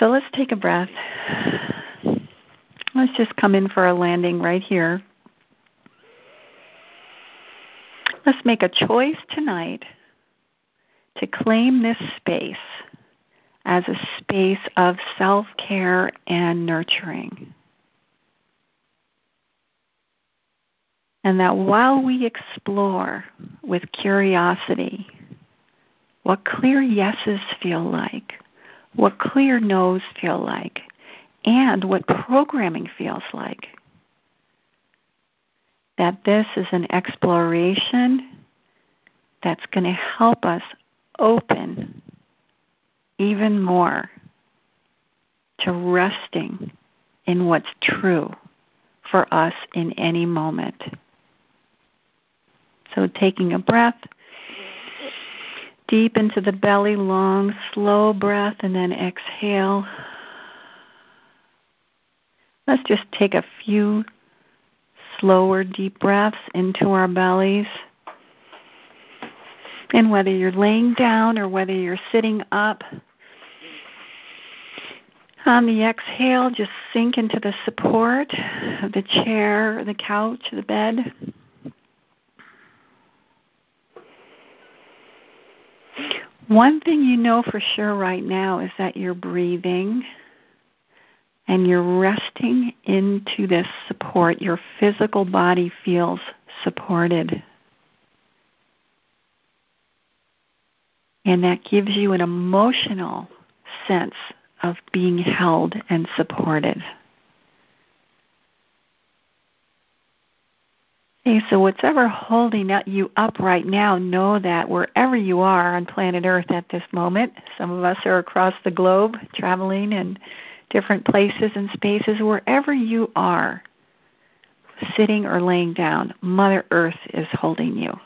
So let's take a breath. Let's just come in for a landing right here. Let's make a choice tonight to claim this space as a space of self-care and nurturing. And that while we explore with curiosity what clear yeses feel like, what clear no's feel like, and what programming feels like, that this is an exploration that's going to help us open even more to resting in what's true for us in any moment. So taking a breath deep into the belly, long, slow breath, and then exhale. Let's just take a few slower, deep breaths into our bellies. And whether you're laying down or whether you're sitting up, on the exhale, just sink into the support of the chair, the couch, the bed. One thing you know for sure right now is that you're breathing and you're resting into this support. Your physical body feels supported. And that gives you an emotional sense of being held and supported. Okay, so whatever holding you up right now, know that wherever you are on planet Earth at this moment, some of us are across the globe traveling in different places and spaces, wherever you are, sitting or laying down, Mother Earth is holding you.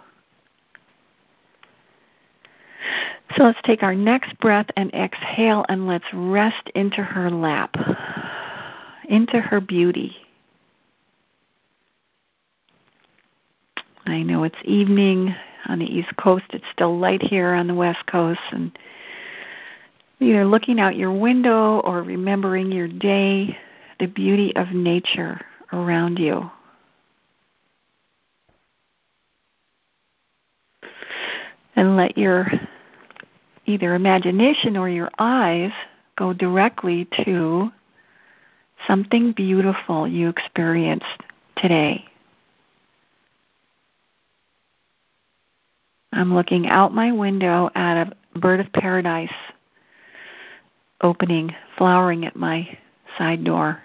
So let's take our next breath and exhale, and let's rest into her lap, into her beauty. I know it's evening on the East Coast. It's still light here on the West Coast. And either looking out your window or remembering your day, the beauty of nature around you. And let your either imagination or your eyes go directly to something beautiful you experienced today. I'm looking out my window at a bird of paradise opening, flowering at my side door.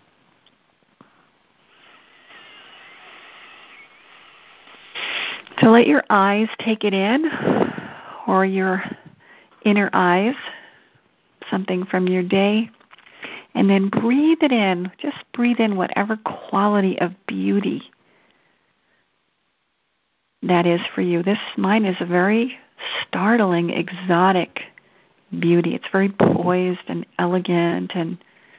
So let your eyes take it in, or your inner eyes, something from your day, and then breathe it in. Just breathe in whatever quality of beauty that is for you. Mine is a very startling, exotic beauty. It's very poised and elegant and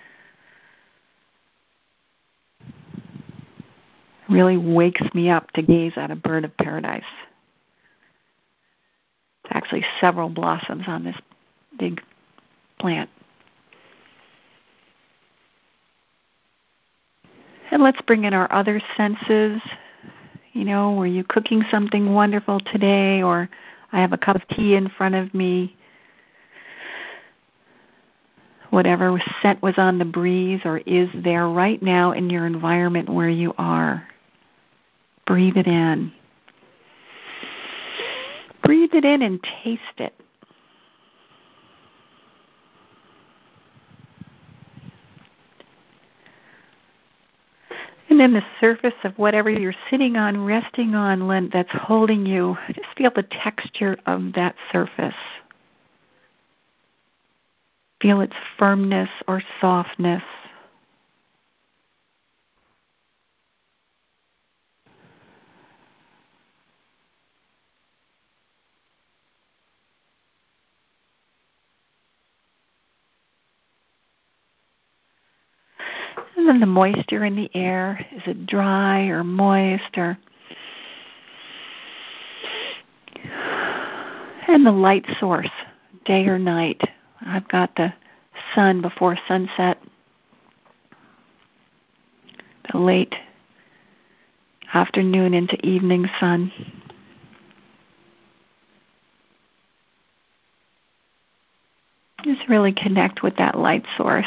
really wakes me up to gaze at a bird of paradise. It's actually several blossoms on this big plant. And let's bring in our other senses. You know, were you cooking something wonderful today? Or I have a cup of tea in front of me. Whatever scent was on the breeze or is there right now in your environment where you are. Breathe it in. Breathe it in and taste it. And then the surface of whatever you're sitting on, resting on, that's holding you, just feel the texture of that surface. Feel its firmness or softness. And then the moisture in the air. Is it dry or moist or... And the light source, day or night. I've got the sun before sunset, the late afternoon into evening sun. Just really connect with that light source.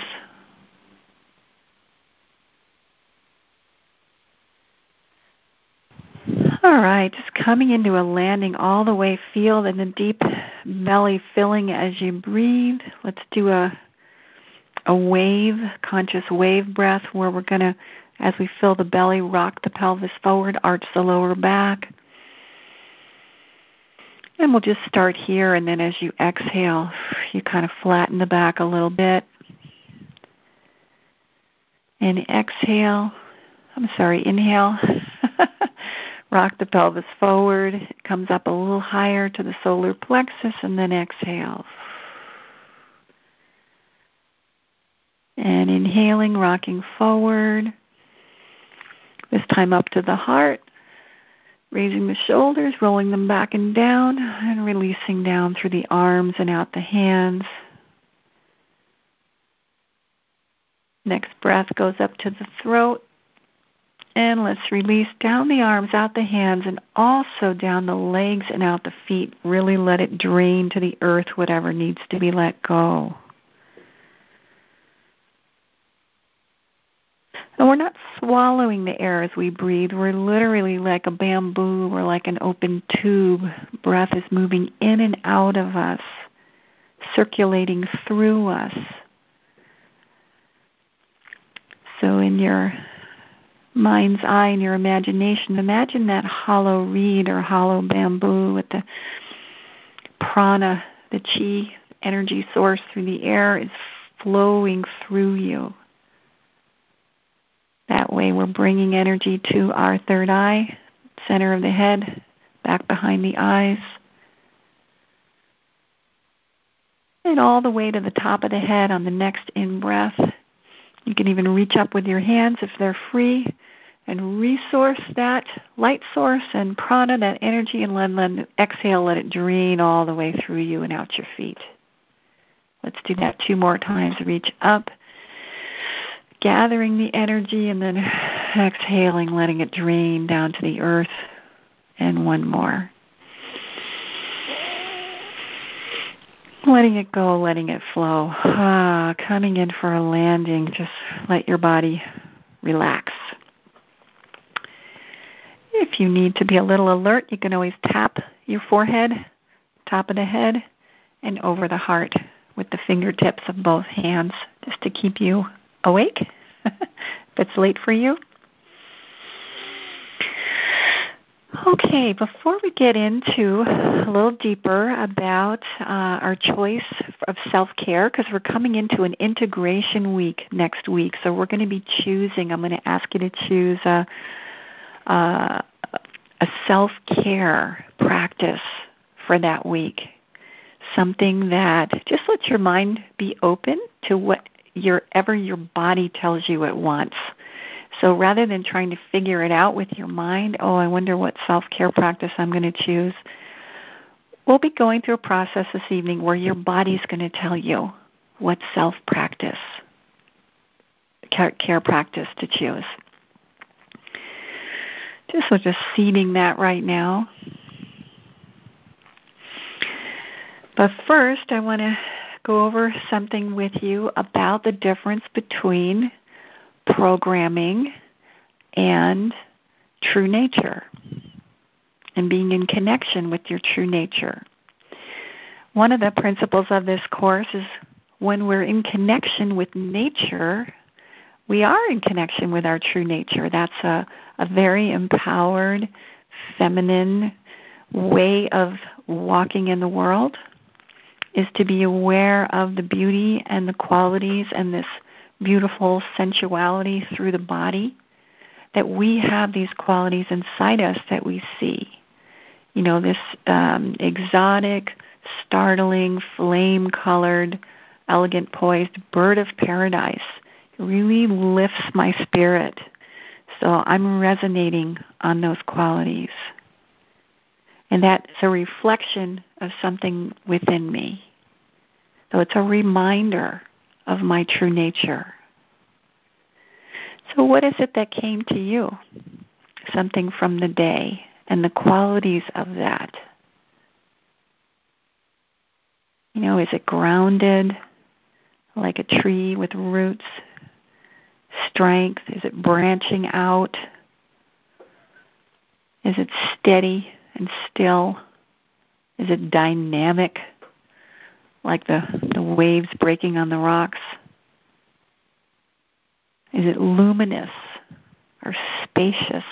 All right, just coming into a landing all the way. Feel in the deep belly filling as you breathe. Let's do a wave, conscious wave breath, where we're going to, as we fill the belly, rock the pelvis forward, arch the lower back. And we'll just start here, and then as you exhale, you kind of flatten the back a little bit. And inhale. Rock the pelvis forward. It comes up a little higher to the solar plexus, and then exhale. And inhaling, rocking forward. This time up to the heart. Raising the shoulders, rolling them back and down, and releasing down through the arms and out the hands. Next breath goes up to the throat. And let's release down the arms, out the hands, and also down the legs and out the feet. Really let it drain to the earth, whatever needs to be let go. And we're not swallowing the air as we breathe. We're literally like a bamboo or like an open tube. Breath is moving in and out of us, circulating through us. So in your mind's eye, in your imagination, imagine that hollow reed or hollow bamboo with the prana, the chi, energy source through the air is flowing through you. That way we're bringing energy to our third eye, center of the head, back behind the eyes, and all the way to the top of the head on the next in-breath. You can even reach up with your hands if they're free and resource that light source and prana, that energy, and then exhale, let it drain all the way through you and out your feet. Let's do that 2 more times. Reach up, gathering the energy, and then exhaling, letting it drain down to the earth. And 1 more. Letting it go, letting it flow. Coming in for a landing. Just let your body relax. If you need to be a little alert, you can always tap your forehead, top of the head, and over the heart with the fingertips of both hands, just to keep you awake if it's late for you. Okay, before we get into a little deeper about our choice of self-care, because we're coming into an integration week next week, so we're going to be choosing, I'm going to ask you to choose a self-care practice for that week, something that just lets your mind be open to whatever your body tells you it wants. So rather than trying to figure it out with your mind, I wonder what self-care practice I'm going to choose, we'll be going through a process this evening where your body's going to tell you what self-practice, care practice to choose. So just seeding that right now. But first, I want to go over something with you about the difference between programming and true nature and being in connection with your true nature. One of the principles of this course is when we're in connection with nature, we are in connection with our true nature. That's a very empowered, feminine way of walking in the world, is to be aware of the beauty and the qualities and this beautiful sensuality through the body, that we have these qualities inside us that we see. You know, this exotic, startling, flame-colored, elegant, poised bird of paradise really lifts my spirit. So I'm resonating on those qualities. And that's a reflection of something within me. So it's a reminder of my true nature. So what is it that came to you? Something from the day and the qualities of that. Is it grounded, like a tree with roots? Strength? Is it branching out? Is it steady and still? Is it dynamic, like the waves breaking on the rocks? Is it luminous or spacious?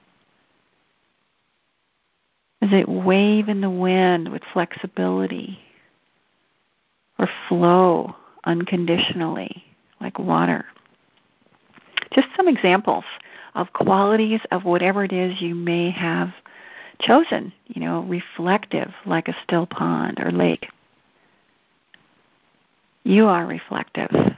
Does it wave in the wind with flexibility or flow unconditionally like water? Just some examples of qualities of whatever it is you may have chosen, reflective like a still pond or lake. You are reflective.